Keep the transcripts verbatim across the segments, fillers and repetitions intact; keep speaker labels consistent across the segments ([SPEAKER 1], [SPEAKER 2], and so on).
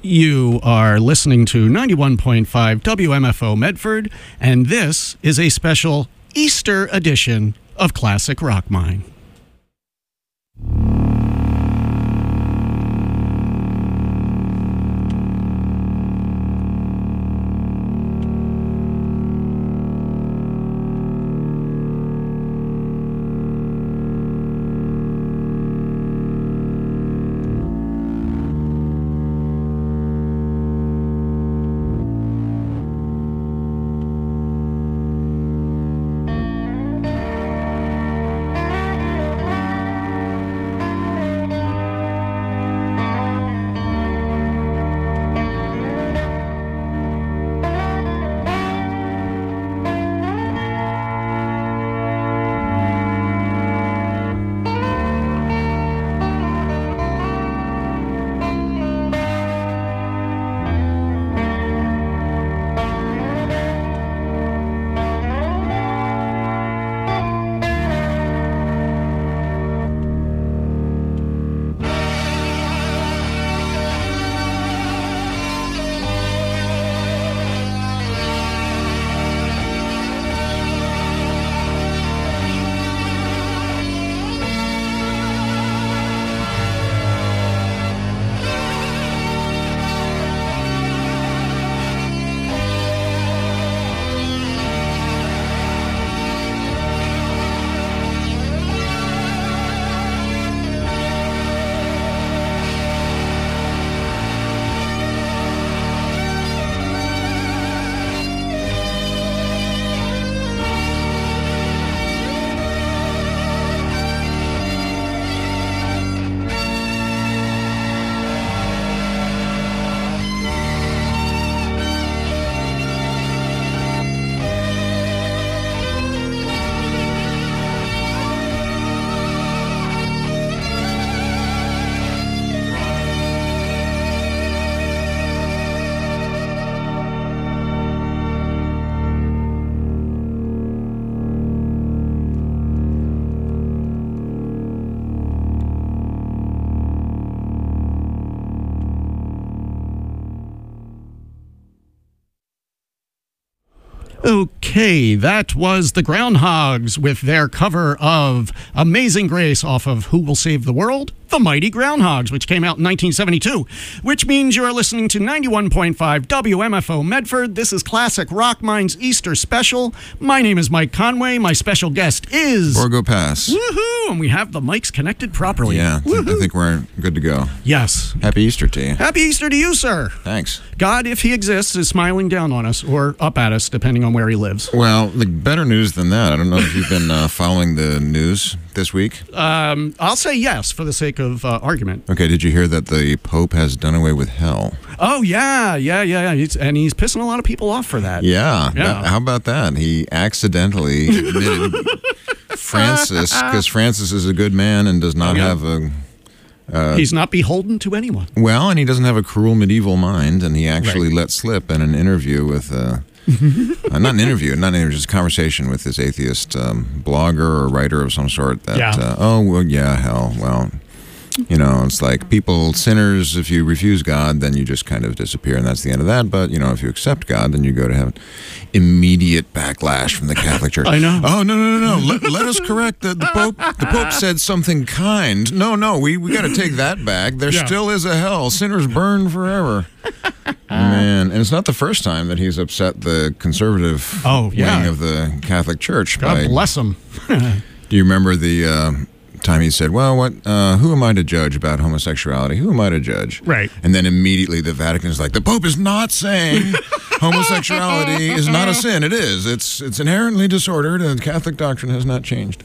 [SPEAKER 1] You are listening to ninety-one point five W M F O Medford, and this is a special Easter edition of Classic Rock Mine. Okay, that was the Groundhogs with their cover of Amazing Grace off of Who Will Save the World? The Mighty Groundhogs, which came out in nineteen seventy-two, which means you are listening to ninety-one point five W M F O Medford. This is Classic Rock Mine's Easter Special. My name is Mike Conway. My special guest is...
[SPEAKER 2] Borgo Pass.
[SPEAKER 1] Woohoo! And we have the mics connected properly.
[SPEAKER 2] Yeah, th- I think we're good to go.
[SPEAKER 1] Yes.
[SPEAKER 2] Happy Easter to you.
[SPEAKER 1] Happy Easter to you, sir.
[SPEAKER 2] Thanks.
[SPEAKER 1] God, if he exists, is smiling down on us or up at us, depending on where he lives.
[SPEAKER 2] Well, the better news than that. I don't know if you've been uh, following the news this week.
[SPEAKER 1] Um, I'll say yes for the sake of uh, argument.
[SPEAKER 2] Okay, did you hear that the Pope has done away with hell?
[SPEAKER 1] Oh, yeah, yeah, yeah. yeah. He's, and he's pissing a lot of people off for that.
[SPEAKER 2] Yeah.
[SPEAKER 1] Yeah.
[SPEAKER 2] That, how about that? He accidentally admitted Francis, because Francis is a good man and does not
[SPEAKER 1] Oh, yeah.
[SPEAKER 2] have a... Uh,
[SPEAKER 1] He's not beholden to anyone.
[SPEAKER 2] well, and he doesn't have a cruel medieval mind, and he actually
[SPEAKER 1] Right.
[SPEAKER 2] let slip in an interview with... Uh, uh, not an interview, not an interview, just a conversation with this atheist um, blogger or writer of some sort that,
[SPEAKER 1] Yeah.
[SPEAKER 2] uh, oh, well, yeah, hell, well, you know, it's like people, sinners, if you refuse God, then you just kind of disappear, and that's the end of that. But, you know, if you accept God, then you go to heaven. Immediate backlash from the Catholic Church.
[SPEAKER 1] I know.
[SPEAKER 2] Oh, no, no, no, no. Let, let us correct that the Pope, the Pope said something kind. No, no, we, we got to take that back. There
[SPEAKER 1] Yeah.
[SPEAKER 2] still is a hell. Sinners burn forever. Man, and it's not the first time that he's upset the conservative
[SPEAKER 1] Oh, yeah.
[SPEAKER 2] wing of the Catholic Church.
[SPEAKER 1] God
[SPEAKER 2] by,
[SPEAKER 1] bless him.
[SPEAKER 2] do you remember the uh, time he said, well, what? Uh, who am I to judge about homosexuality? Who am I to judge?
[SPEAKER 1] Right.
[SPEAKER 2] And then immediately the Vatican is like, the Pope is not saying homosexuality is not a sin. It is. It's it's inherently disordered, and Catholic doctrine has not changed.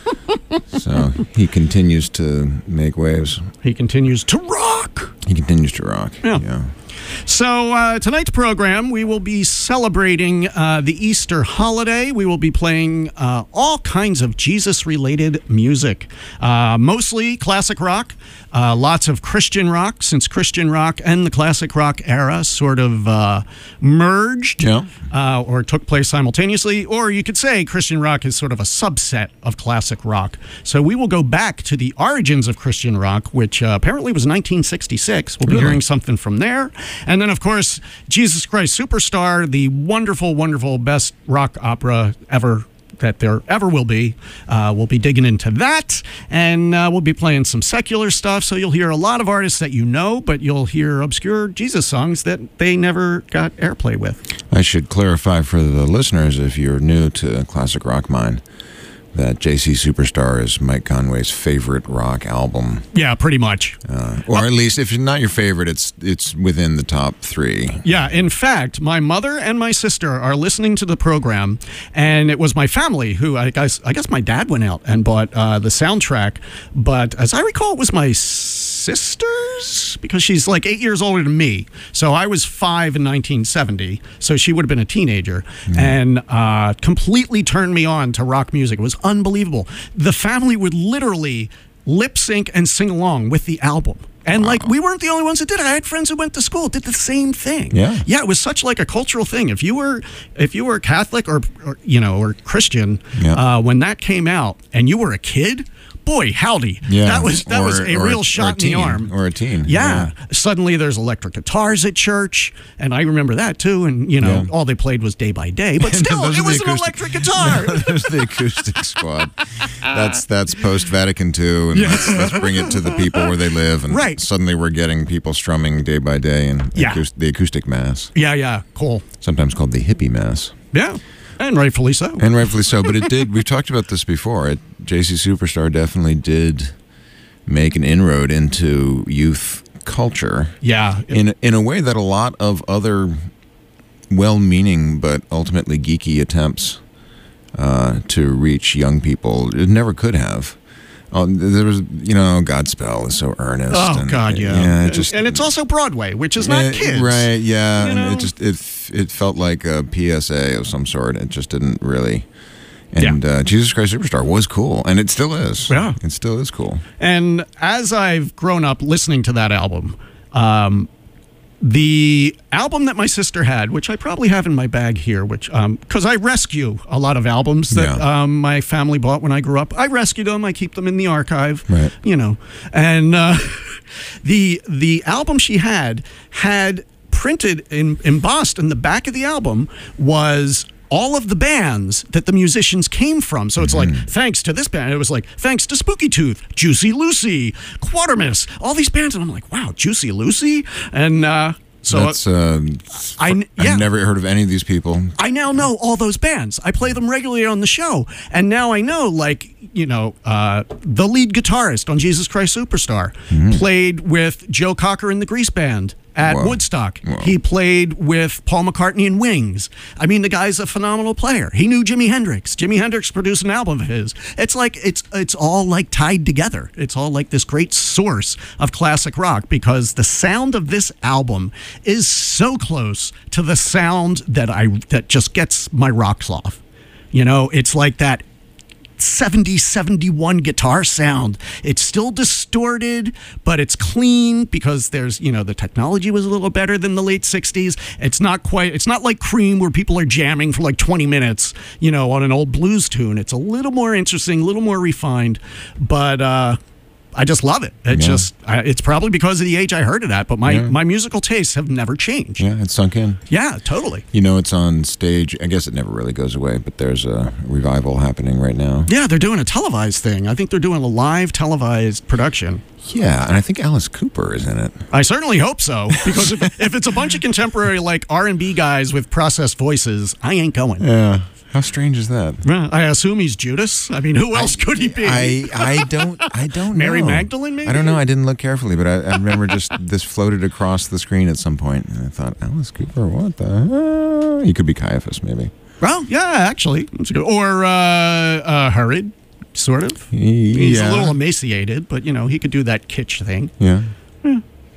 [SPEAKER 2] So he continues to make waves.
[SPEAKER 1] He continues to rock.
[SPEAKER 2] He continues to rock.
[SPEAKER 1] Yeah.
[SPEAKER 2] yeah.
[SPEAKER 1] So uh, tonight's program, we will be celebrating uh, the Easter holiday. We will be playing uh, all kinds of Jesus-related music, uh, mostly classic rock, uh, lots of Christian rock, since Christian rock and the classic rock era sort of uh, merged
[SPEAKER 2] Yeah.
[SPEAKER 1] uh, or took place simultaneously. Or you could say Christian rock is sort of a subset of classic rock. So we will go back to the origins of Christian rock, which uh, apparently was nineteen sixty-six. We'll be
[SPEAKER 2] Really?
[SPEAKER 1] hearing something from there. And then, of course, Jesus Christ Superstar, the wonderful, wonderful, best rock opera ever that there ever will be. Uh, we'll be digging into that, and uh, we'll be playing some secular stuff, so you'll hear a lot of artists that you know, but you'll hear obscure Jesus songs that they never got airplay with.
[SPEAKER 2] I should clarify for the listeners, if you're new to Classic Rock Mind, that J C Superstar is Mike Conway's favorite rock album.
[SPEAKER 1] Yeah, pretty much.
[SPEAKER 2] Uh, or at least, if it's not your favorite, it's it's within the top three.
[SPEAKER 1] Yeah, in fact, my mother and my sister are listening to the program, and it was my family who, I guess, I guess my dad went out and bought uh, the soundtrack, but as I recall, it was my sister's, because she's like eight years older than me. So I was five in nineteen seventy, so she would have been a teenager, mm. and uh, completely turned me on to rock music. It was unbelievable. The family would literally lip sync and sing along with the album. And, wow. like, we weren't the only ones that did it. I had friends who went to school, did the same thing.
[SPEAKER 2] Yeah.
[SPEAKER 1] Yeah, it was such, like, a cultural thing. If you were if you were Catholic or, or you know, or Christian, yeah. uh, when that came out and you were a kid, boy, howdy.
[SPEAKER 2] Yeah.
[SPEAKER 1] That was that
[SPEAKER 2] or,
[SPEAKER 1] was a
[SPEAKER 2] or,
[SPEAKER 1] real shot
[SPEAKER 2] in
[SPEAKER 1] the arm.
[SPEAKER 2] Or a teen.
[SPEAKER 1] Yeah.
[SPEAKER 2] yeah.
[SPEAKER 1] Suddenly there's electric guitars at church, and I remember that, too. And, you know, yeah. all they played was Day by Day. But still, it was an electric guitar.
[SPEAKER 2] There's the acoustic squad. That's that's post-Vatican two, and yeah. let's, let's bring it to the people where they live. And
[SPEAKER 1] right.
[SPEAKER 2] suddenly we're getting people strumming Day by Day and
[SPEAKER 1] yeah.
[SPEAKER 2] acoust- the acoustic mass.
[SPEAKER 1] Yeah, yeah, cool.
[SPEAKER 2] Sometimes called the hippie mass.
[SPEAKER 1] Yeah. And rightfully so.
[SPEAKER 2] And rightfully so. But it did, we've talked about this before. It, J C Superstar definitely did make an inroad into youth culture.
[SPEAKER 1] Yeah.
[SPEAKER 2] In, in a way that a lot of other well-meaning but ultimately geeky attempts uh, to reach young people it never could have. Oh, there was, you know, Godspell is so earnest.
[SPEAKER 1] Oh,
[SPEAKER 2] and,
[SPEAKER 1] God, yeah.
[SPEAKER 2] yeah it just,
[SPEAKER 1] and it's also Broadway, which is not
[SPEAKER 2] it,
[SPEAKER 1] kids.
[SPEAKER 2] Right, yeah.
[SPEAKER 1] You know?
[SPEAKER 2] It just, it, it felt like a P S A of some sort. It just didn't really. And yeah. uh, Jesus Christ Superstar was cool, and it still is.
[SPEAKER 1] Yeah.
[SPEAKER 2] It still is cool.
[SPEAKER 1] And as I've grown up listening to that album, um, the album that my sister had, which I probably have in my bag here, which because um, I rescue a lot of albums that yeah. um, my family bought when I grew up. I rescued them. I keep them in the archive,
[SPEAKER 2] right.
[SPEAKER 1] you know. And uh, the the album she had had printed in embossed in the back of the album was all of the bands that the musicians came from. So it's mm-hmm. like, thanks to this band. It was like, thanks to Spooky Tooth, Juicy Lucy, Quatermass, all these bands. And I'm like, wow, Juicy Lucy? And uh, so
[SPEAKER 2] That's, uh,
[SPEAKER 1] I, yeah,
[SPEAKER 2] I've never heard of any of these people.
[SPEAKER 1] I now know all those bands. I play them regularly on the show. And now I know, like, you know, uh, the lead guitarist on Jesus Christ Superstar mm-hmm. played with Joe Cocker in the Grease Band at Whoa. Woodstock.
[SPEAKER 2] Whoa.
[SPEAKER 1] He played with Paul McCartney and Wings. I mean, the guy's a phenomenal player. He knew Jimi Hendrix. Jimi Hendrix produced an album of his. It's like, it's it's all like tied together. It's all like this great source of classic rock because the sound of this album is so close to the sound that I that just gets my rocks off. You know, it's like that seventy, seventy-one guitar sound. It's still distorted, but it's clean because there's, you know, the technology was a little better than the late sixties. It's not quite, it's not like Cream where people are jamming for like twenty minutes, you know, on an old blues tune. It's a little more interesting, a little more refined, but uh, I just love it. It yeah. just, I, it's probably because of the age I heard it at, but my, yeah. my musical tastes have never changed.
[SPEAKER 2] Yeah, it's sunk in.
[SPEAKER 1] Yeah, totally.
[SPEAKER 2] You know, it's on stage. I guess it never really goes away, but there's a revival happening right now.
[SPEAKER 1] Yeah, they're doing a televised thing. I think they're doing a live televised production.
[SPEAKER 2] Yeah, and I think Alice Cooper is in it.
[SPEAKER 1] I certainly hope so, because if, if it's a bunch of contemporary, like, R and B guys with processed voices, I ain't going.
[SPEAKER 2] Yeah. How strange is that?
[SPEAKER 1] Well, I assume he's Judas. I mean, who else
[SPEAKER 2] I,
[SPEAKER 1] could he be?
[SPEAKER 2] I, I don't I don't
[SPEAKER 1] Mary
[SPEAKER 2] know.
[SPEAKER 1] Mary Magdalene, maybe?
[SPEAKER 2] I don't know. I didn't look carefully, but I, I remember just this floated across the screen at some point, and I thought, Alice Cooper, what the hell? He could be Caiaphas, maybe.
[SPEAKER 1] Well, yeah, actually. Or uh, uh, Herod, sort of. He's
[SPEAKER 2] yeah.
[SPEAKER 1] a little emaciated, but, you know, he could do that kitsch thing.
[SPEAKER 2] Yeah.
[SPEAKER 1] yeah.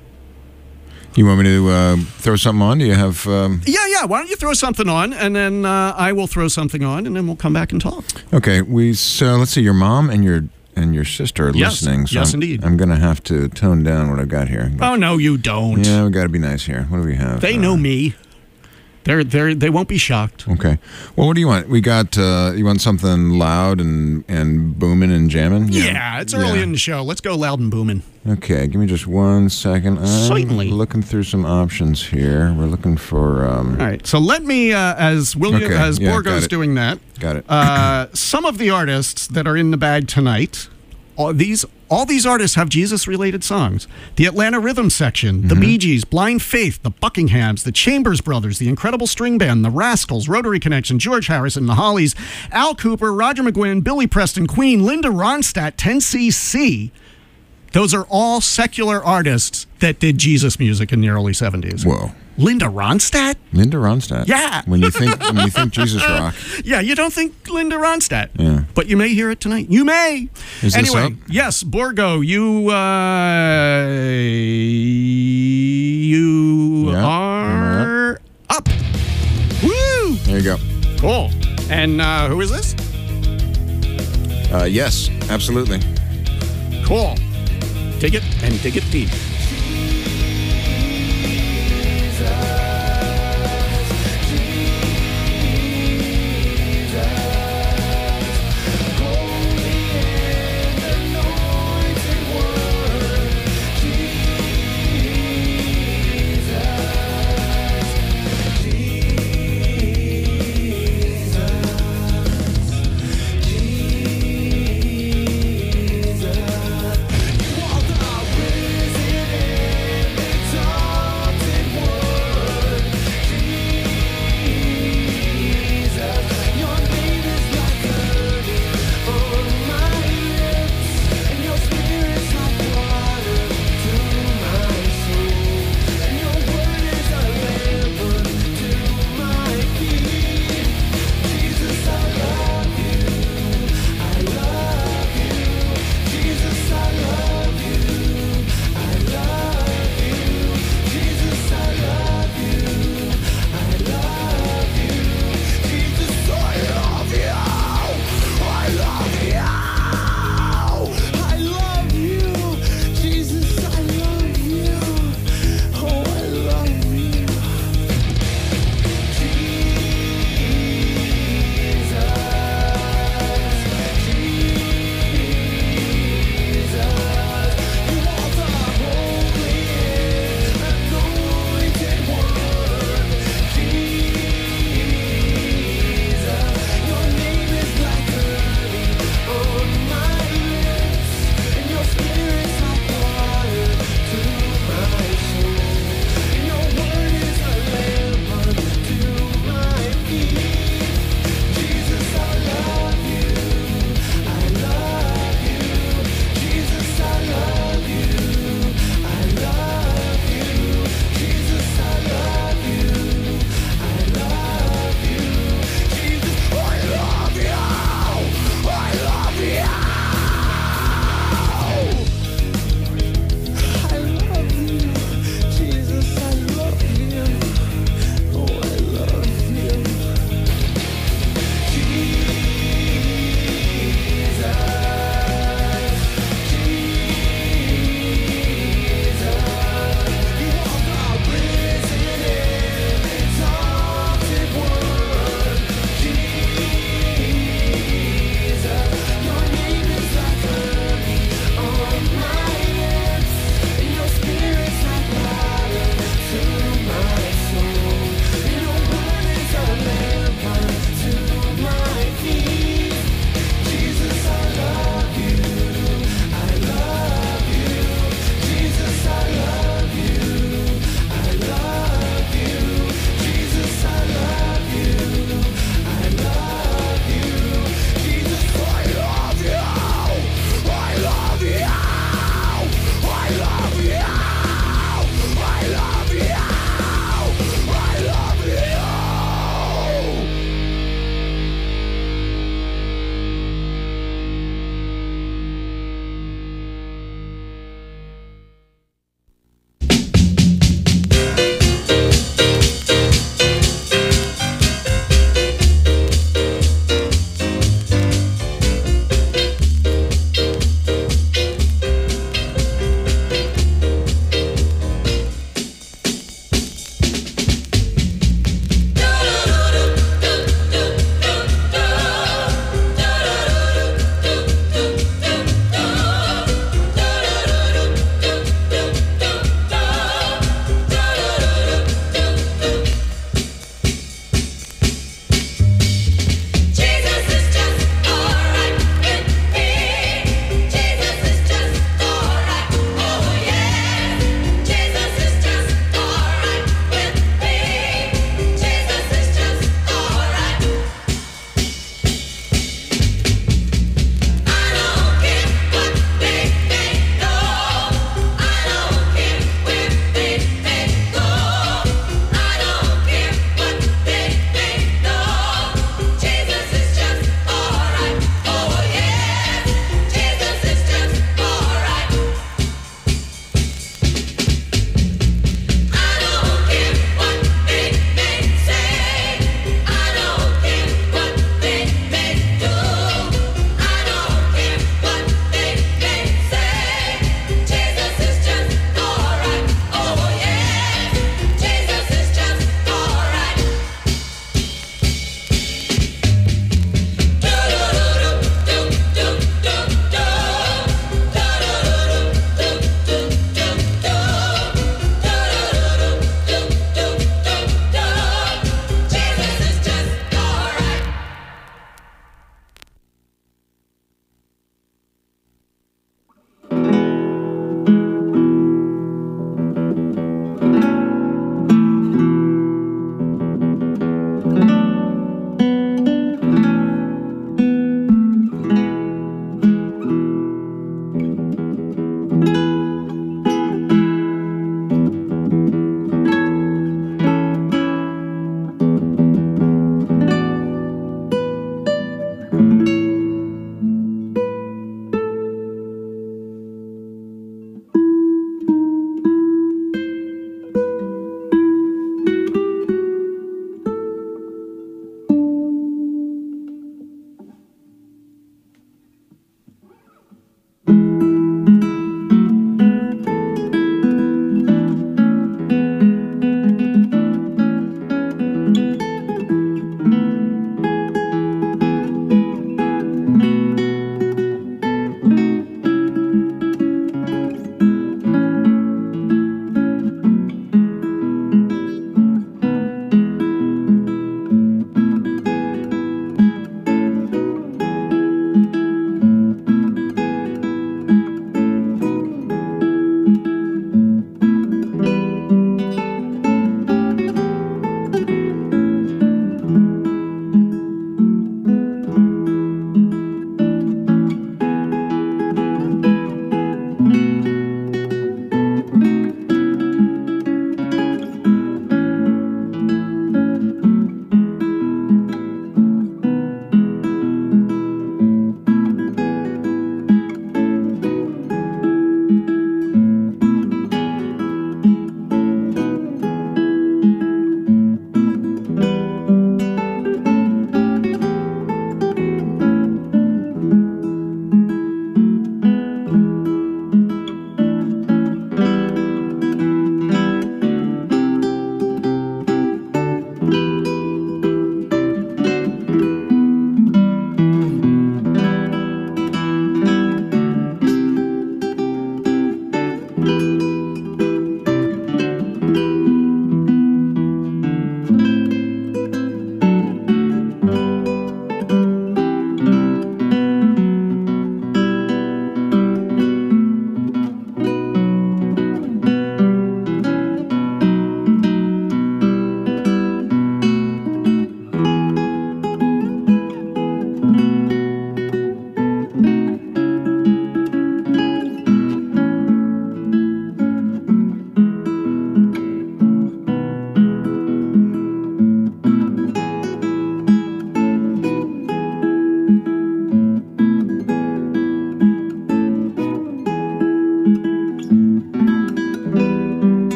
[SPEAKER 2] You want me to uh, throw something on? Do you have... Um...
[SPEAKER 1] Yeah, yeah. Why don't you throw something on, and then uh, I will throw something on, and then we'll come back and talk.
[SPEAKER 2] Okay. We So let's see. Your mom and your and your sister are
[SPEAKER 1] yes.
[SPEAKER 2] listening. So
[SPEAKER 1] yes,
[SPEAKER 2] I'm,
[SPEAKER 1] indeed.
[SPEAKER 2] I'm going to have to tone down what I've got here.
[SPEAKER 1] Oh, no, you don't.
[SPEAKER 2] Yeah, we got to be nice here. What do we have?
[SPEAKER 1] They
[SPEAKER 2] uh,
[SPEAKER 1] know me. They're they they won't be shocked.
[SPEAKER 2] Okay. Well, what do you want? We got uh, you want something loud and and booming and jamming?
[SPEAKER 1] Yeah, yeah it's early yeah. in the show. Let's go loud and booming.
[SPEAKER 2] Okay, give me just one second. I'm
[SPEAKER 1] Certainly.
[SPEAKER 2] Looking through some options here. We're looking for. Um,
[SPEAKER 1] All right. So let me, uh, as William,
[SPEAKER 2] okay.
[SPEAKER 1] as
[SPEAKER 2] yeah,
[SPEAKER 1] Borgo's doing that.
[SPEAKER 2] Got it.
[SPEAKER 1] uh, some of the artists that are in the bag tonight. All these all these artists have Jesus-related songs. The Atlanta Rhythm Section, the mm-hmm. Bee Gees, Blind Faith, the Buckinghams, the Chambers Brothers, the Incredible String Band, the Rascals, Rotary Connection, George Harrison, the Hollies, Al Cooper, Roger McGuinn, Billy Preston, Queen, Linda Ronstadt, ten C C. Those are all secular artists that did Jesus music in the early seventies.
[SPEAKER 2] Whoa.
[SPEAKER 1] Linda Ronstadt?
[SPEAKER 2] Linda Ronstadt.
[SPEAKER 1] Yeah.
[SPEAKER 2] When you think when you think Jesus rock.
[SPEAKER 1] Yeah, you don't think Linda Ronstadt.
[SPEAKER 2] Yeah.
[SPEAKER 1] But you may hear it tonight. You may.
[SPEAKER 2] Is
[SPEAKER 1] anyway,
[SPEAKER 2] this up?
[SPEAKER 1] Yes, Borgo, you uh, you
[SPEAKER 2] yeah.
[SPEAKER 1] are up. Woo!
[SPEAKER 2] There you go.
[SPEAKER 1] Cool. And uh, who is this?
[SPEAKER 2] Uh, yes, absolutely.
[SPEAKER 1] Cool. Dig it and dig it deep.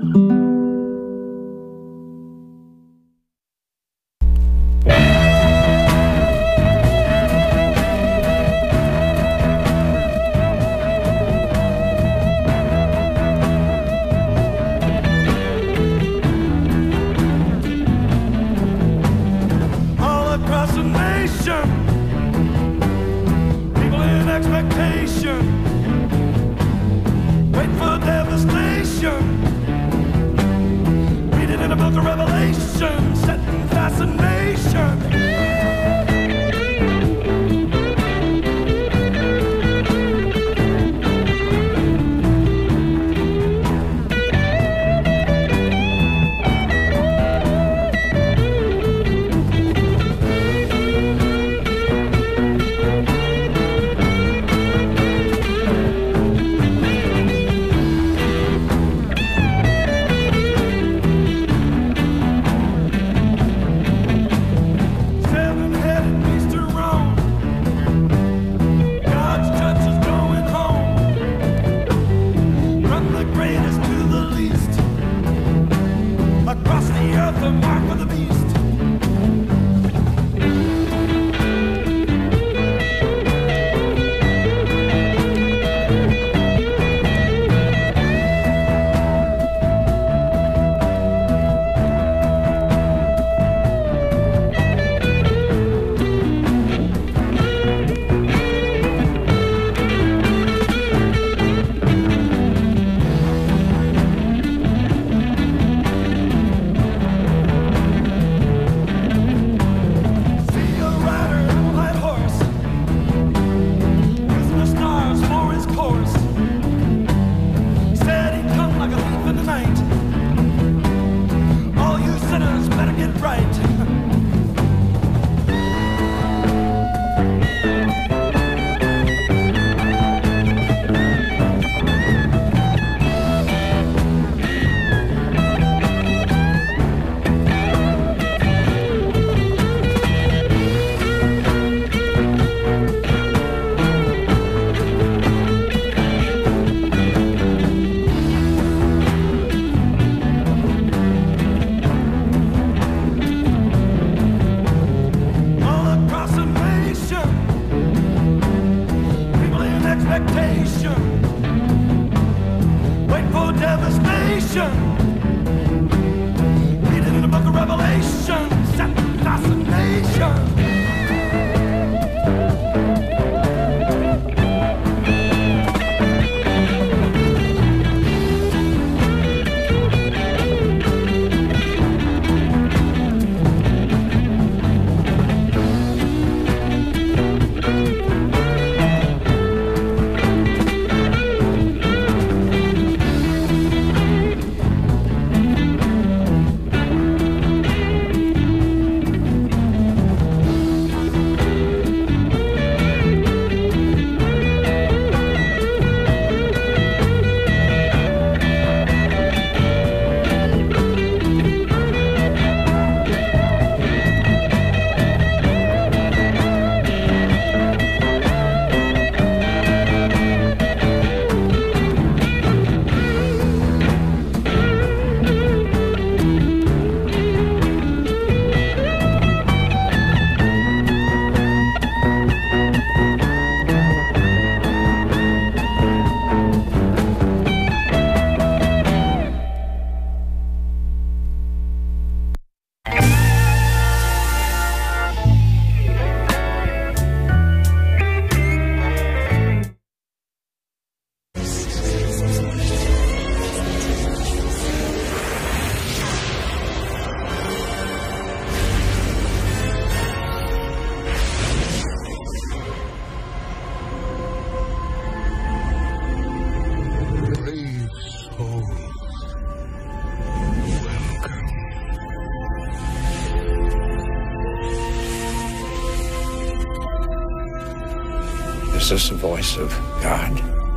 [SPEAKER 3] Is this the voice of God?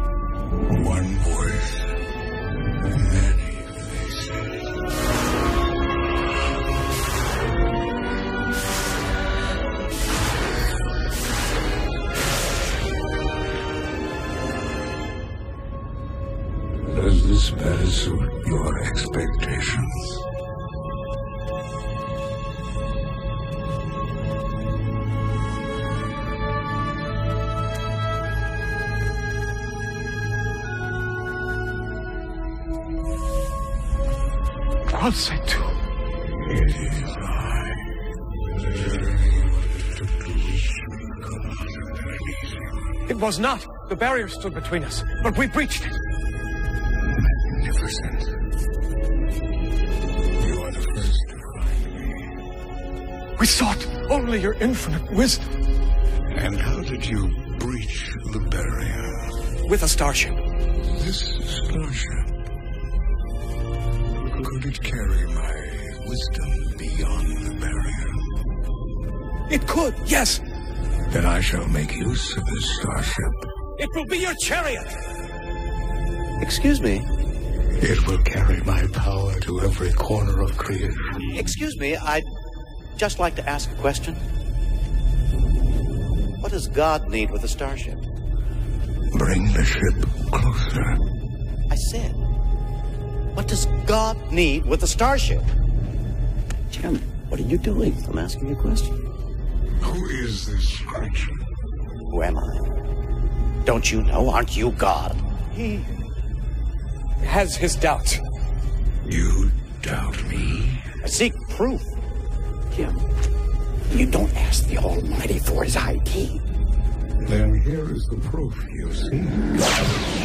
[SPEAKER 4] One voice, many faces. Does this better suit your expectations? expectations.
[SPEAKER 3] What's it to?
[SPEAKER 4] It is I.
[SPEAKER 3] It was not. The barrier stood between us, but we breached it.
[SPEAKER 4] Magnificent. You are the first to find me.
[SPEAKER 3] We sought only your infinite wisdom.
[SPEAKER 4] And how did you breach the barrier?
[SPEAKER 3] With a starship.
[SPEAKER 4] This starship. Could it carry my wisdom beyond the barrier?
[SPEAKER 3] It could, yes.
[SPEAKER 4] Then I shall make use of this starship.
[SPEAKER 3] It will be your chariot.
[SPEAKER 5] Excuse me.
[SPEAKER 4] It will carry my power to every corner of creation.
[SPEAKER 5] Excuse me, I'd just like to ask a question. What does God need with a starship?
[SPEAKER 4] Bring the ship closer.
[SPEAKER 5] I said, what does God need with a starship? Jim, what are you doing? I'm asking you a question.
[SPEAKER 4] Who is this creature?
[SPEAKER 5] Who am I? Don't you know? Aren't you God?
[SPEAKER 3] He has his doubts.
[SPEAKER 4] You doubt me?
[SPEAKER 5] I seek proof. Jim, you don't ask the Almighty for his I D.
[SPEAKER 4] Then here is the proof you see.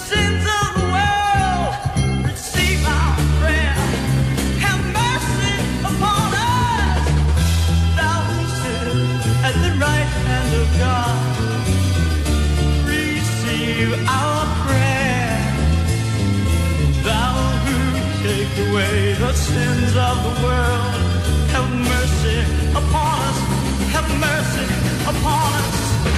[SPEAKER 6] Have mercy of the world, have mercy upon us, have mercy upon us.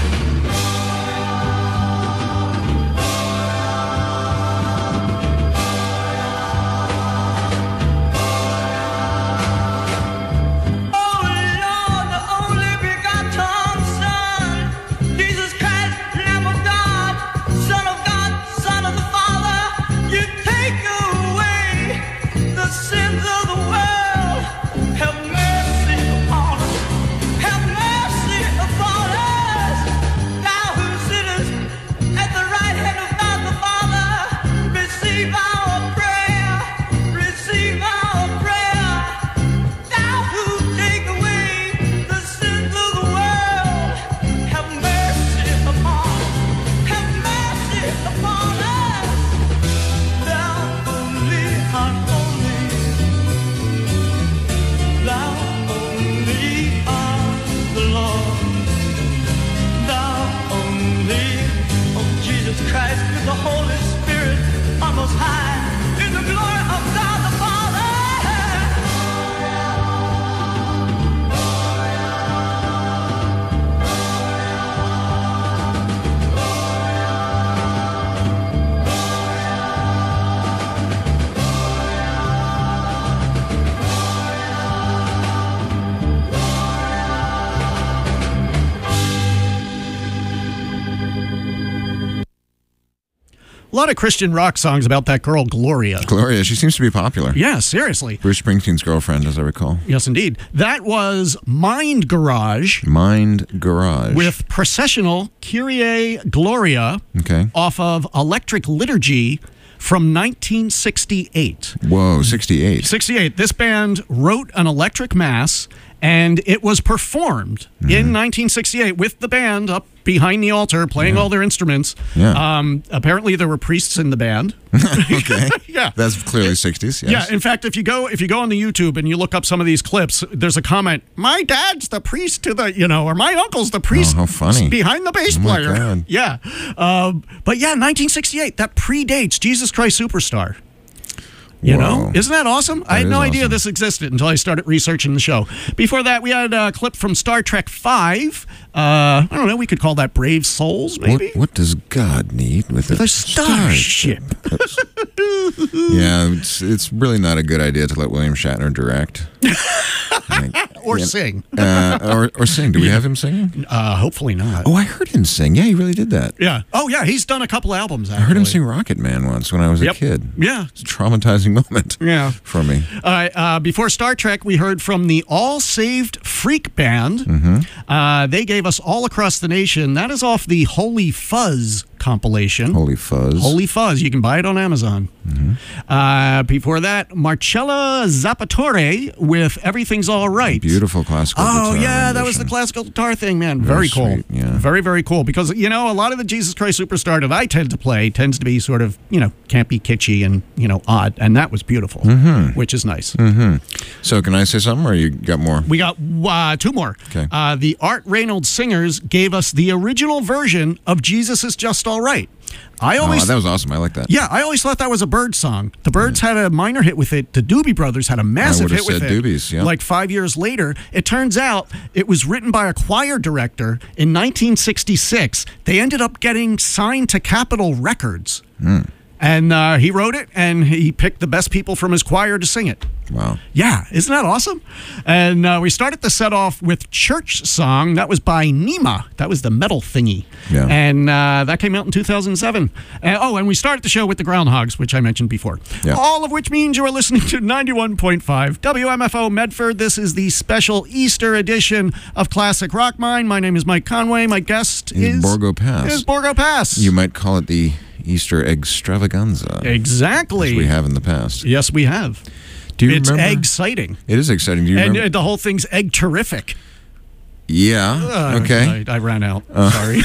[SPEAKER 1] A lot of Christian rock songs about that girl, Gloria.
[SPEAKER 2] Gloria, she seems to be popular.
[SPEAKER 1] Yeah, seriously.
[SPEAKER 2] Bruce Springsteen's girlfriend, as I recall.
[SPEAKER 1] Yes, indeed. That was Mind Garage.
[SPEAKER 2] Mind Garage.
[SPEAKER 1] With Processional Kyrie Gloria
[SPEAKER 2] okay.
[SPEAKER 1] off of Electric Liturgy from nineteen sixty-eight.
[SPEAKER 2] Whoa, sixty-eight.
[SPEAKER 1] sixty-eight. This band wrote an electric mass, and it was performed mm-hmm. in nineteen sixty-eight with the band up behind the altar playing yeah. all their instruments.
[SPEAKER 2] Yeah.
[SPEAKER 1] Um, apparently there were priests in the band.
[SPEAKER 2] Okay.
[SPEAKER 1] Yeah.
[SPEAKER 2] That's clearly sixties. Yes.
[SPEAKER 1] Yeah. In fact, if you go if you go on the YouTube and you look up some of these clips, there's a comment, my dad's the priest to the, you know, or my uncle's the priest
[SPEAKER 2] oh, how funny.
[SPEAKER 1] behind the bass
[SPEAKER 2] oh
[SPEAKER 1] player.
[SPEAKER 2] My God.
[SPEAKER 1] Yeah. Um, but yeah, nineteen sixty-eight, that predates Jesus Christ Superstar. You
[SPEAKER 2] Whoa.
[SPEAKER 1] know, isn't that awesome?
[SPEAKER 2] That
[SPEAKER 1] I had no
[SPEAKER 2] awesome.
[SPEAKER 1] idea this existed until I started researching the show. Before that, we had a clip from Star Trek five. Uh, I don't know, we could call that Brave Souls, maybe?
[SPEAKER 2] What, what does God need with
[SPEAKER 1] the
[SPEAKER 2] a
[SPEAKER 1] starship?
[SPEAKER 2] starship? Yeah, it's, it's really not a good idea to let William Shatner direct. Like,
[SPEAKER 1] or
[SPEAKER 2] yeah,
[SPEAKER 1] sing.
[SPEAKER 2] uh, or, or sing. Do we have him singing?
[SPEAKER 1] Uh, hopefully not.
[SPEAKER 2] Oh, I heard him sing. Yeah, he really did that.
[SPEAKER 1] Yeah. Oh, yeah, he's done a couple albums, actually.
[SPEAKER 2] I heard him sing Rocket Man once when I was
[SPEAKER 1] yep.
[SPEAKER 2] a kid.
[SPEAKER 1] Yeah.
[SPEAKER 2] It's a traumatizing moment
[SPEAKER 1] yeah.
[SPEAKER 2] for me.
[SPEAKER 1] All right, uh, before Star Trek, we heard from the All Saved Freak Band.
[SPEAKER 2] Mm-hmm.
[SPEAKER 1] Uh, they gave us All Across the Nation. That is off the Holy Fuzz compilation.
[SPEAKER 2] Holy Fuzz.
[SPEAKER 1] Holy Fuzz. You can buy it on Amazon.
[SPEAKER 2] Mm-hmm.
[SPEAKER 1] Uh, before that, Marcella Zappatore with Everything's All Right.
[SPEAKER 2] Beautiful classical
[SPEAKER 1] Oh,
[SPEAKER 2] guitar
[SPEAKER 1] yeah, that
[SPEAKER 2] rendition.
[SPEAKER 1] was the classical guitar thing, man.
[SPEAKER 2] Very
[SPEAKER 1] Very, cool.
[SPEAKER 2] sweet, yeah.
[SPEAKER 1] Very, very cool. Because, you know, a lot of the Jesus Christ Superstar that I tend to play tends to be sort of, you know, campy, kitschy, and, you know, odd. And that was beautiful,
[SPEAKER 2] mm-hmm.
[SPEAKER 1] which is nice.
[SPEAKER 2] Mm-hmm. So can I say something, or you got more?
[SPEAKER 1] We got uh, two more.
[SPEAKER 2] Okay.
[SPEAKER 1] Uh, the Art Reynolds Singers gave us the original version of Jesus Is Just All Right. I always
[SPEAKER 2] oh, that was awesome. I like that.
[SPEAKER 1] Yeah, I always thought that was a Byrds song. The Byrds yeah. had a minor hit with it. The Doobie Brothers had a massive hit with
[SPEAKER 2] said
[SPEAKER 1] it.
[SPEAKER 2] Doobies, yeah.
[SPEAKER 1] Like five years later. It turns out it was written by a choir director in nineteen sixty-six. They ended up getting signed to Capitol Records.
[SPEAKER 2] Mm.
[SPEAKER 1] And uh, he wrote it, and he picked the best people from his choir to sing it.
[SPEAKER 2] Wow.
[SPEAKER 1] Yeah, isn't that awesome? And uh, we started the set off with Church Song. That was by Nema. That was the metal thingy.
[SPEAKER 2] Yeah.
[SPEAKER 1] And uh, that came out in two thousand seven. Uh, oh, and we started the show with the Groundhogs, which I mentioned before.
[SPEAKER 2] Yeah.
[SPEAKER 1] All of which means you are listening to ninety-one point five W M F O Medford. This is the special Easter edition of Classic Rock Mine. My name is Mike Conway. My guest
[SPEAKER 2] is,
[SPEAKER 1] is
[SPEAKER 2] Borgo Pass.
[SPEAKER 1] Is Borgo Pass.
[SPEAKER 2] You might call it the Easter extravaganza.
[SPEAKER 1] Exactly.
[SPEAKER 2] As we have in the past.
[SPEAKER 1] Yes, we have.
[SPEAKER 2] Do you
[SPEAKER 1] it's
[SPEAKER 2] remember?
[SPEAKER 1] exciting.
[SPEAKER 2] It is exciting. Do you
[SPEAKER 1] and
[SPEAKER 2] remember?
[SPEAKER 1] uh, the whole thing's egg terrific.
[SPEAKER 2] Yeah.
[SPEAKER 1] Uh,
[SPEAKER 2] okay.
[SPEAKER 1] I, I ran out.
[SPEAKER 2] Uh,
[SPEAKER 1] Sorry.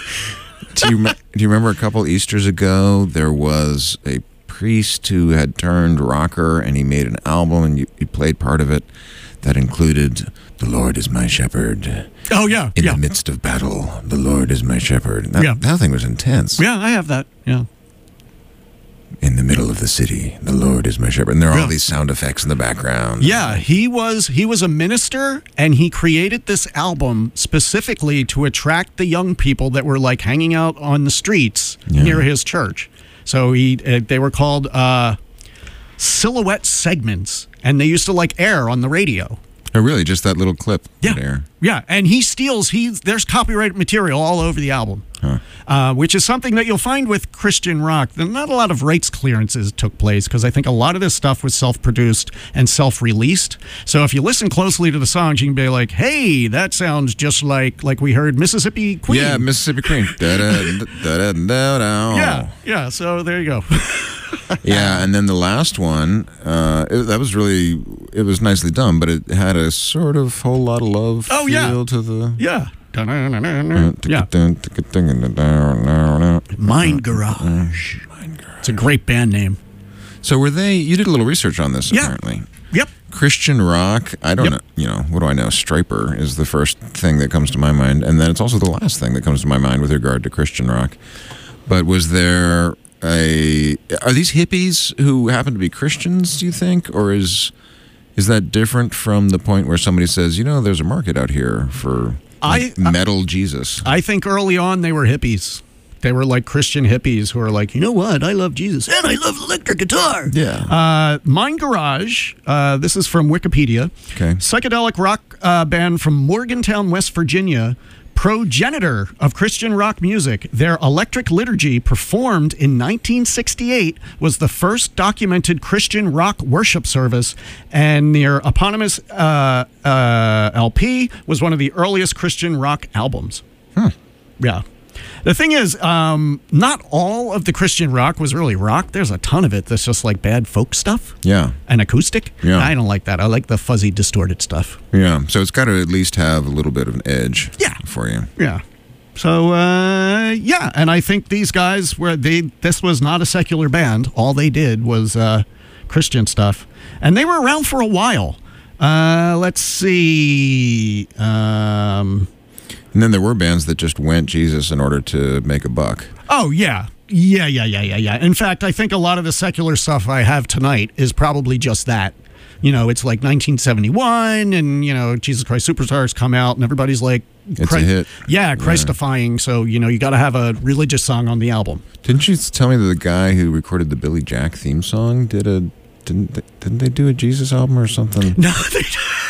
[SPEAKER 2] do you do you remember a couple Easters ago there was a priest who had turned rocker and he made an album and you, he played part of it that included "The Lord is my shepherd."
[SPEAKER 1] Oh yeah.
[SPEAKER 2] In
[SPEAKER 1] yeah.
[SPEAKER 2] the midst of battle, the Lord is my shepherd. That,
[SPEAKER 1] yeah.
[SPEAKER 2] that thing was intense.
[SPEAKER 1] Yeah, I have that. Yeah.
[SPEAKER 2] in the middle of the city, the Lord is my shepherd. And there are
[SPEAKER 1] Yeah.
[SPEAKER 2] all these sound effects in the background.
[SPEAKER 1] Yeah, he was he was a minister, and he created this album specifically to attract the young people that were like hanging out on the streets
[SPEAKER 2] Yeah.
[SPEAKER 1] near his church. So he uh, they were called uh, silhouette segments, and they used to like air on the radio.
[SPEAKER 2] Oh, really? Just that little clip
[SPEAKER 1] Yeah,
[SPEAKER 2] there.
[SPEAKER 1] yeah, and he steals. He there's copyrighted material all over the album,
[SPEAKER 2] Huh.
[SPEAKER 1] uh, which is something that you'll find with Christian rock. Not a lot of rights clearances took place because I think a lot of this stuff was self-produced and self-released. So if you listen closely to the songs, you can be like, "Hey, that sounds just like like we heard Mississippi Queen."
[SPEAKER 2] Yeah, Mississippi Queen. Da-da, da-da, da-da.
[SPEAKER 1] yeah, yeah. So there you go.
[SPEAKER 2] Yeah, and then the last one, uh, it, that was really, it was nicely done, but it had a sort of whole lot of love
[SPEAKER 1] Oh,
[SPEAKER 2] feel
[SPEAKER 1] yeah.
[SPEAKER 2] to the...
[SPEAKER 1] yeah. Yeah.
[SPEAKER 2] Yeah.
[SPEAKER 1] Mind Garage. It's a great band name.
[SPEAKER 2] So were they, you did a little research on this,
[SPEAKER 1] Yeah.
[SPEAKER 2] apparently.
[SPEAKER 1] Yep.
[SPEAKER 2] Christian rock, I don't
[SPEAKER 1] Yep.
[SPEAKER 2] know, you know, what do I know? Striper is the first thing that comes to my mind, and then it's also the last thing that comes to my mind with regard to Christian rock. But was there a, are these hippies who happen to be Christians, do you think? Or is is that different from the point where somebody says, you know, there's a market out here for like,
[SPEAKER 1] I-
[SPEAKER 2] metal Jesus?
[SPEAKER 1] I think early on they were hippies. They were like Christian hippies who are like, you know what? I love Jesus and I love electric guitar.
[SPEAKER 2] Yeah.
[SPEAKER 1] Uh, Mind Garage, uh, this is from Wikipedia.
[SPEAKER 2] Okay.
[SPEAKER 1] Psychedelic rock uh, band from Morgantown, West Virginia, progenitor of Christian rock music. Their Electric Liturgy, performed in nineteen sixty-eight, was the first documented Christian rock worship service, and their eponymous uh, uh, L P was one of the earliest Christian rock albums. Yeah. The thing is, um, not all of the Christian rock was really rock. There's a ton of it that's just like bad folk stuff
[SPEAKER 2] Yeah.
[SPEAKER 1] and acoustic.
[SPEAKER 2] Yeah.
[SPEAKER 1] I don't like that. I like the fuzzy, distorted stuff.
[SPEAKER 2] Yeah. So it's got to at least have a little bit of an edge
[SPEAKER 1] Yeah.
[SPEAKER 2] for you.
[SPEAKER 1] Yeah. So, uh, yeah. And I think these guys were, they, this was not a secular band. All they did was uh, Christian stuff. And they were around for a while. Uh, let's see. Um,
[SPEAKER 2] And then there were bands that just went Jesus in order to make a buck.
[SPEAKER 1] oh, yeah. Yeah, yeah, yeah, yeah, yeah. In fact, I think a lot of the secular stuff I have tonight is probably just that. You know, it's like nineteen seventy-one, and, you know, Jesus Christ Superstars come out, and everybody's like...
[SPEAKER 2] It's a hit.
[SPEAKER 1] Yeah, Christifying. So, you know, you got to have a religious song on the album.
[SPEAKER 2] Didn't you tell me that the guy who recorded the Billy Jack theme song did a didn't they, didn't they do a Jesus album or something?
[SPEAKER 1] No, they...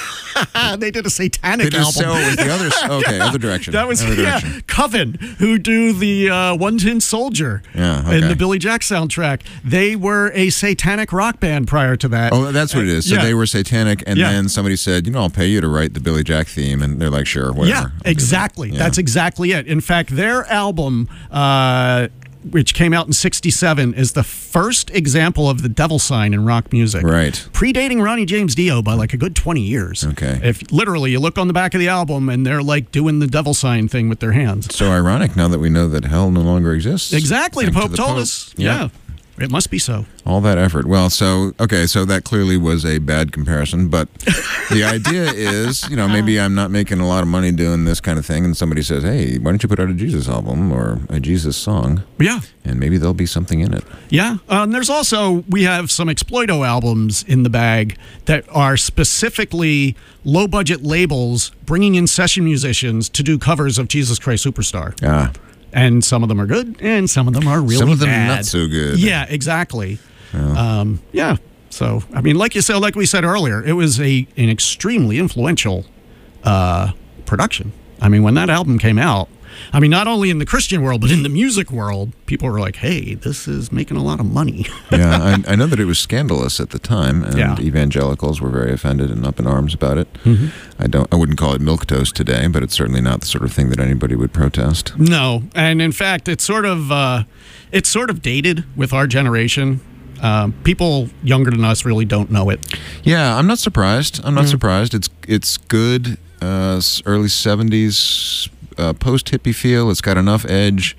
[SPEAKER 1] they did a satanic
[SPEAKER 2] They did
[SPEAKER 1] album.
[SPEAKER 2] so with the other okay, other direction.
[SPEAKER 1] That was
[SPEAKER 2] other
[SPEAKER 1] yeah,
[SPEAKER 2] direction.
[SPEAKER 1] Coven, who do the uh, One Tin Soldier
[SPEAKER 2] Yeah,
[SPEAKER 1] and
[SPEAKER 2] okay.
[SPEAKER 1] the Billy Jack soundtrack. They were a satanic rock band prior to that.
[SPEAKER 2] Oh, that's what it is. So
[SPEAKER 1] Yeah.
[SPEAKER 2] they were satanic, and
[SPEAKER 1] Yeah.
[SPEAKER 2] then somebody said, "You know, I'll pay you to write the Billy Jack theme," and they're like, "Sure, whatever."
[SPEAKER 1] Yeah,
[SPEAKER 2] I'll do that."
[SPEAKER 1] exactly.
[SPEAKER 2] Yeah.
[SPEAKER 1] That's exactly it. In fact, their album, uh, which came out in sixty-seven, is the first example of the devil sign in rock music.
[SPEAKER 2] Right.
[SPEAKER 1] Predating Ronnie James Dio by like a good twenty years.
[SPEAKER 2] Okay.
[SPEAKER 1] If literally you look on the back of the album and they're like doing the devil sign thing with their hands.
[SPEAKER 2] So ironic now that we know that hell no longer exists.
[SPEAKER 1] Exactly. The
[SPEAKER 2] Thanks
[SPEAKER 1] Pope
[SPEAKER 2] to
[SPEAKER 1] told us. Yeah. It must be so.
[SPEAKER 2] All that effort. Well, so, okay, so that clearly was a bad comparison, but the idea is, you know, maybe I'm not making a lot of money doing this kind of thing, and somebody says, hey, why don't you put out a Jesus album or a Jesus song,
[SPEAKER 1] Yeah.
[SPEAKER 2] and maybe there'll be something in it.
[SPEAKER 1] Yeah. Uh, and there's also, we have some Exploito albums in the bag that are specifically low budget labels bringing in session musicians to do covers of Jesus Christ Superstar.
[SPEAKER 2] Ah,
[SPEAKER 1] And some of them are good, and some of them are really
[SPEAKER 2] some of them
[SPEAKER 1] bad.
[SPEAKER 2] not so good.
[SPEAKER 1] Yeah, exactly. Um, yeah. So, I mean, like you said, like we said earlier, it was a an extremely influential uh, production. I mean, when that album came out, I mean, not only in the Christian world, but in the music world, people were like, hey, this is making a lot of money.
[SPEAKER 2] Yeah, I, I know that it was scandalous at the time, and
[SPEAKER 1] Yeah.
[SPEAKER 2] evangelicals were very offended and up in arms about it.
[SPEAKER 1] Mm-hmm.
[SPEAKER 2] I don't, I wouldn't call it milquetoast today, but it's certainly not the sort of thing that anybody would protest.
[SPEAKER 1] No, and in fact, it's sort of uh, it's sort of dated with our generation. Um, people younger than us really don't know it.
[SPEAKER 2] Yeah, I'm not surprised. I'm not surprised. It's it's good. Uh, s- early seventies uh, post hippie feel. It's got enough edge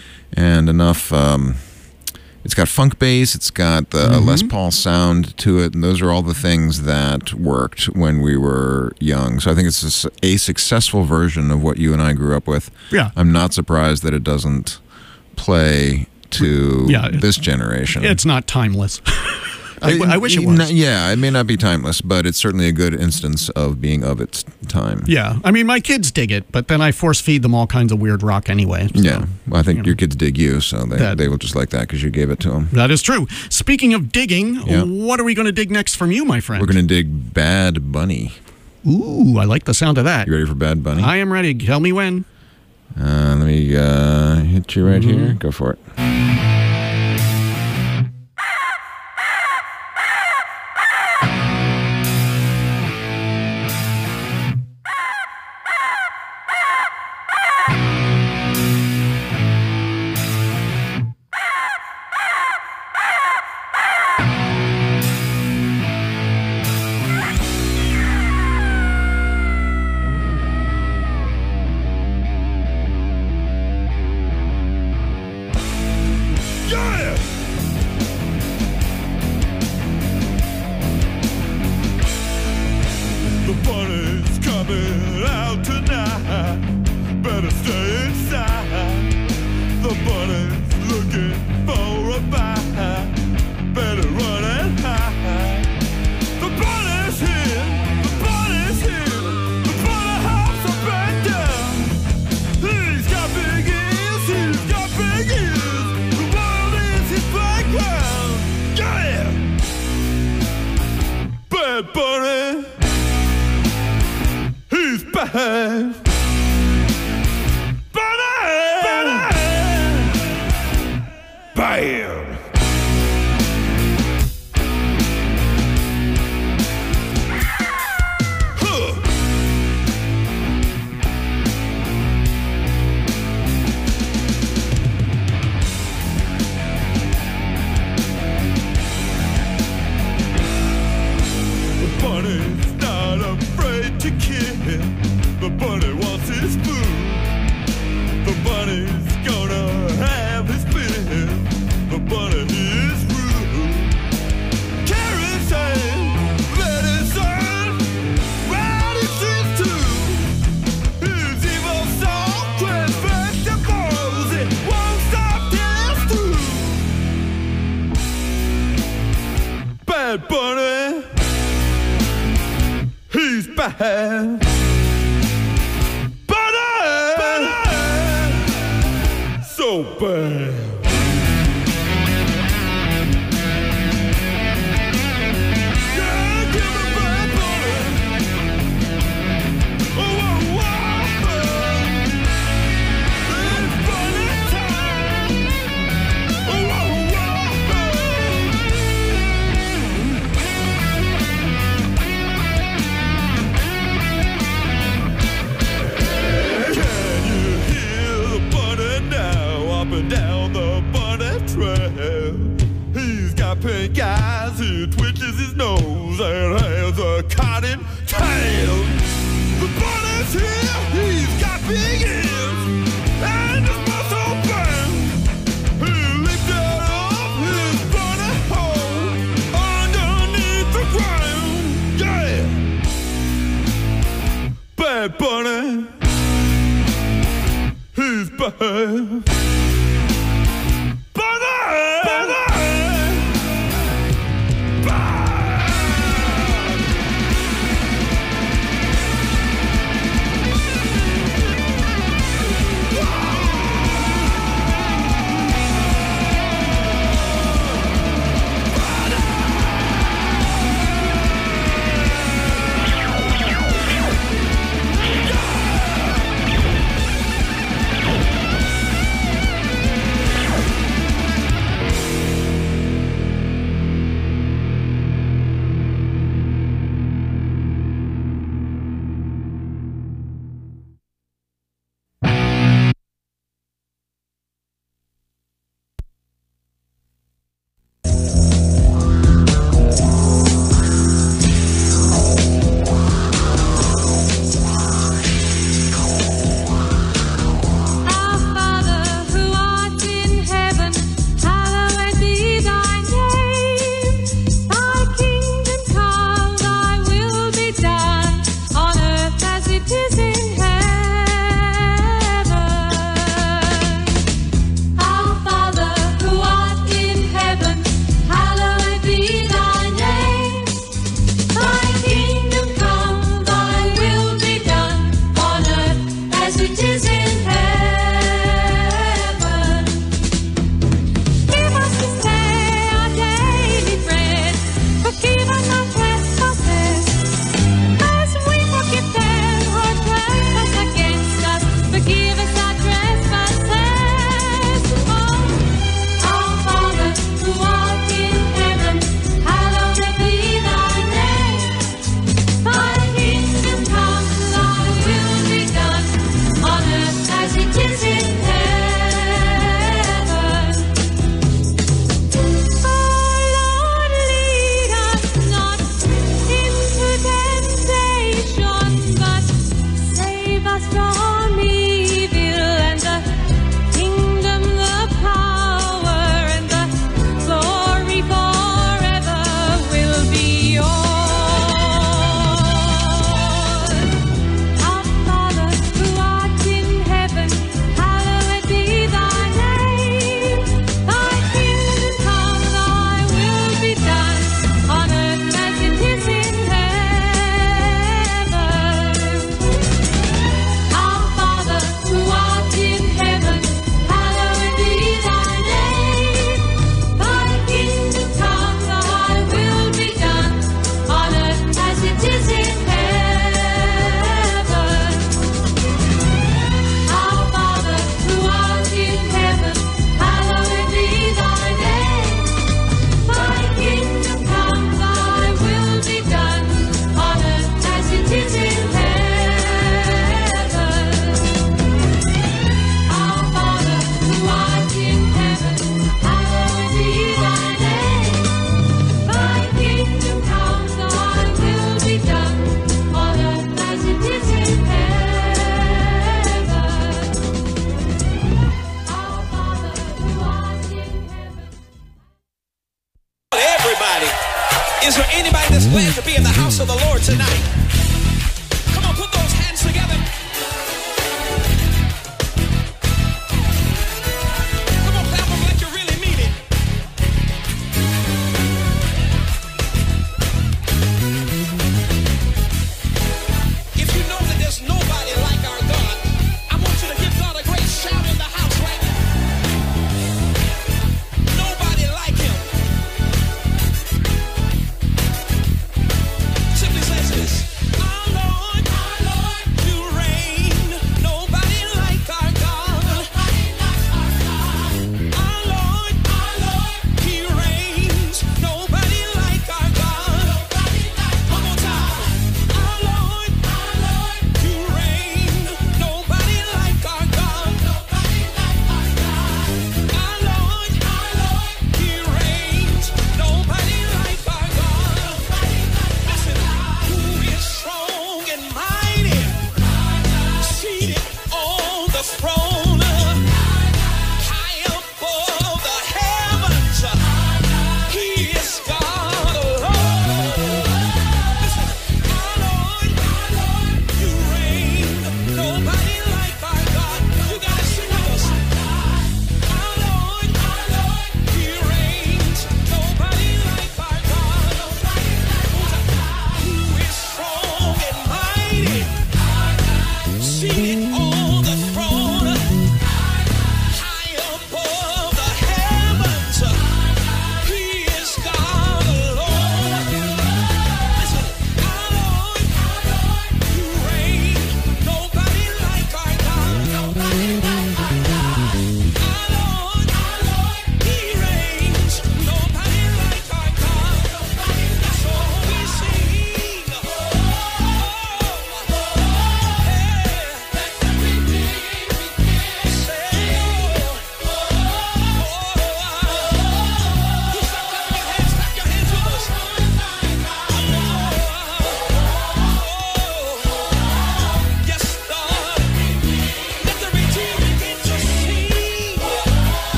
[SPEAKER 2] and enough. Um, it's got funk bass. It's got the a Les Paul sound to it, and those are all the things that worked when we were young. So I think it's a, s- a successful version of what you and I grew up with.
[SPEAKER 1] Yeah.
[SPEAKER 2] I'm not surprised that it doesn't play to
[SPEAKER 1] Yeah.
[SPEAKER 2] this generation.
[SPEAKER 1] It's not timeless. I, I wish it was.
[SPEAKER 2] N- Yeah, it may not be timeless, but it's certainly a good instance of being of its time.
[SPEAKER 1] Yeah, I mean, my kids dig it, but then I force feed them all kinds of weird rock anyway. So.
[SPEAKER 2] Yeah, well, I think your kids dig you, so they,
[SPEAKER 1] That-
[SPEAKER 2] they will just like that because you gave it to them.
[SPEAKER 1] That is true. Speaking of digging,
[SPEAKER 2] Yeah.
[SPEAKER 1] what are we going to dig next from you, my friend?
[SPEAKER 2] We're going to dig Bad Bunny.
[SPEAKER 1] Ooh, I like the sound of that.
[SPEAKER 2] You ready for Bad Bunny?
[SPEAKER 1] I am ready. Tell me when.
[SPEAKER 2] Uh, let me uh, hit you right
[SPEAKER 1] Mm-hmm.
[SPEAKER 2] here. Go for it.
[SPEAKER 6] The bunny's coming out tonight. Better stay inside. The bunny's looking for a bite. Better run and hide. The bunny's here. The bunny's here. The bunny hops up and down. He's got big ears. He's got big ears. The world is his playground. Yeah. Bad bunny. He's bad. Bunny! Bunny! Bam! Huh. The bunny's not afraid to kill. The bunny wants his food. The bunny's gonna have his fill. The bunny is rude. Carrots and medicine, radishes too. His evil soul craves vegetables. It won't stop till it's through. Bad bunny. He's bad. Bunny! Bunny! So bad. Yeah, give me Bad Bunny. Oh, oh, oh. It's bunny time. Oh, oh, oh. Can you hear the bunny now up and down the bunny trail? He's got pink eyes, he twitches his nose and has a cotton tail. The bunny's here, he's got big ears and his muscle bound. He leaped out of his bunny hole underneath the ground. Yeah! Bad bunny. He's bad. Bunny! Bunny! Bad!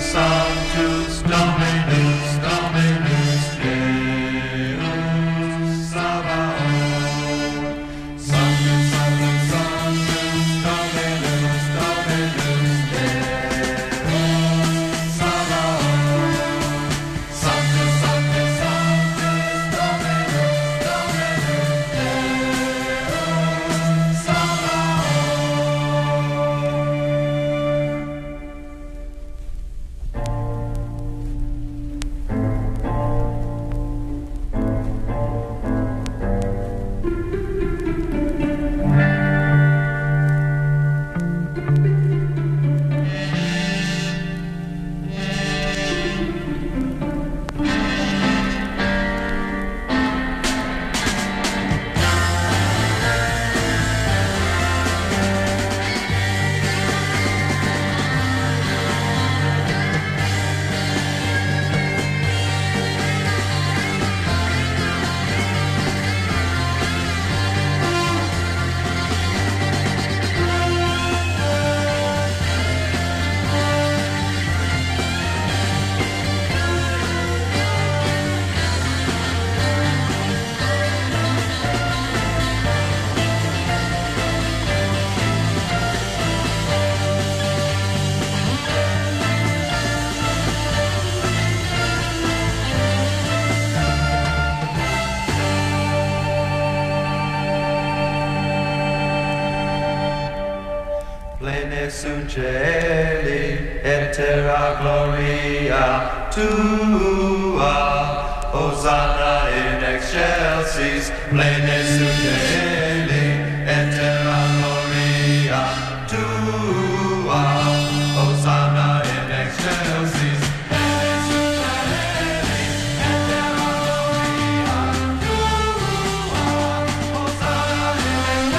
[SPEAKER 6] Sanctus, Dominus, Dominus Deus Sabaoth. Sanctus, Sanctus, Sanctus, Dominus, Dominus Deus Sabaoth. Sanctus, Sanctus, Sanctus, Dominus, Dominus Deus Plene suceli et terra gloria tua, Hosanna in excelsis. Plene suceli et terra gloria tua, Hosanna in excelsis. Plene suceli et terra gloria tua, Hosanna in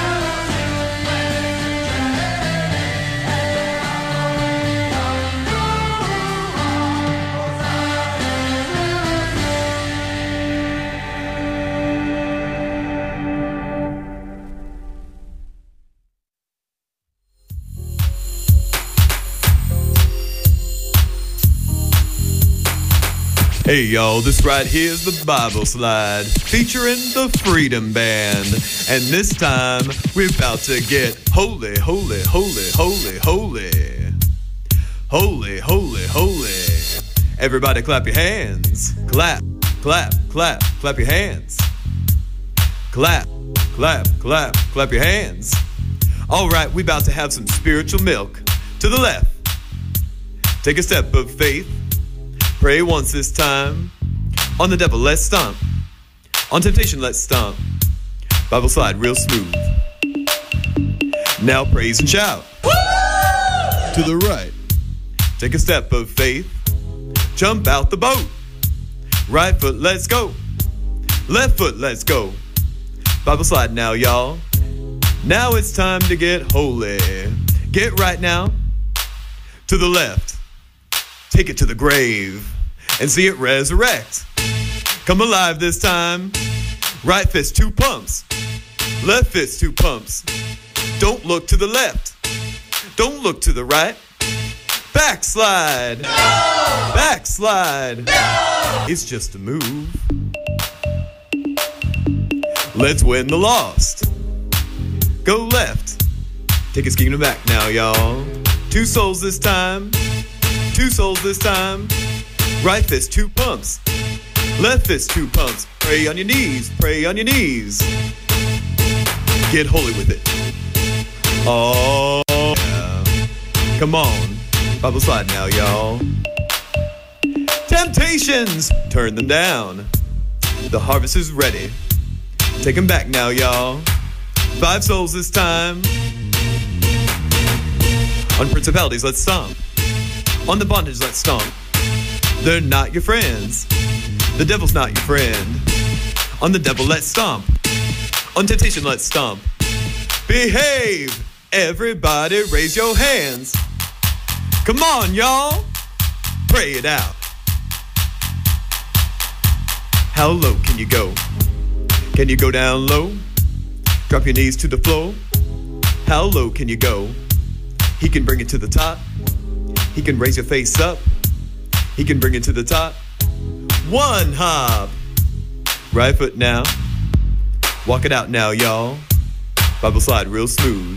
[SPEAKER 7] Hey y'all, this right here is the Bible Slide featuring the Freedom Band. And this time, we're about to get holy, holy, holy, holy, holy. Holy, holy, holy. Everybody clap your hands. Clap, clap, clap, clap your hands. Clap, clap, clap, clap your hands. All right, we about to have some spiritual milk. To the left. Take a step of faith. Pray once this time. On the devil, let's stomp. On temptation, let's stomp. Bible Slide real smooth. Now praise and shout. Woo! To the right. Take a step of faith. Jump out the boat. Right foot, let's go. Left foot, let's go. Bible Slide now, y'all. Now it's time to get holy. Get right now. To the left. Take it to the grave and see it resurrect. Come alive this time. Right fist, two pumps. Left fist, two pumps. Don't look to the left. Don't look to the right. Backslide. No! Backslide. No! It's just a move. Let's win the lost. Go left. Take his kingdom back now, y'all. Two souls this time. Two souls this time. Right fist, two pumps. Left fist, two pumps. Pray on your knees, pray on your knees. Get holy with it. Oh, yeah. Come on. Bible Slide now, y'all. Temptations, turn them down. The harvest is ready. Take them back now, y'all. Five souls this time. On principalities, let's stomp. On the bondage, let's stomp. They're not your friends. The devil's not your friend. On the devil, let's stomp. On temptation, let's stomp. Behave! Everybody raise your hands. Come on, y'all. Pray it out. How low can you go? Can you go down low? Drop your knees to the floor. How low can you go? He can bring it to the top. He can raise your face up. He can bring it to the top. One hop. Right foot now. Walk it out now, y'all. Bible slide real smooth.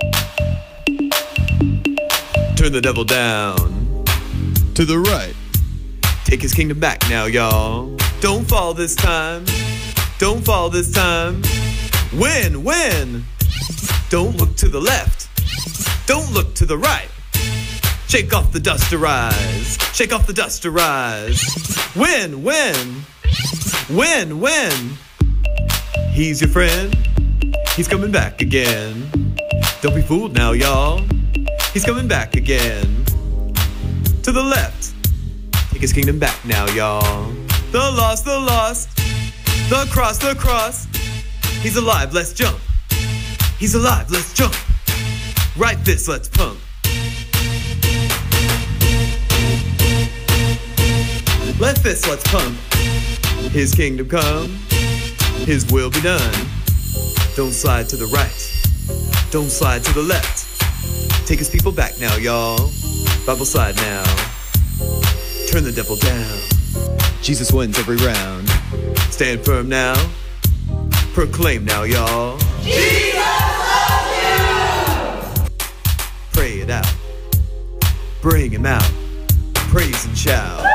[SPEAKER 7] Turn the devil down. To the right. Take his kingdom back now, y'all. Don't fall this time. Don't fall this time. Win, win. Don't look to the left. Don't look to the right. Shake off the dust, arise. Shake off the dust, arise. Win, win. Win, win. He's your friend. He's coming back again. Don't be fooled now, y'all. He's coming back again. To the left. Take his kingdom back now, y'all. The lost, the lost. The cross, the cross. He's alive, let's jump. He's alive, let's jump. Right fist, let's pump. Left fist, let's pump. His kingdom come. His will be done. Don't slide to the right. Don't slide to the left. Take his people back now, y'all. Bible slide now. Turn the devil down. Jesus wins every round. Stand firm now. Proclaim now, y'all.
[SPEAKER 8] Jesus loves you!
[SPEAKER 7] Pray it out. Bring him out. Praise and shout.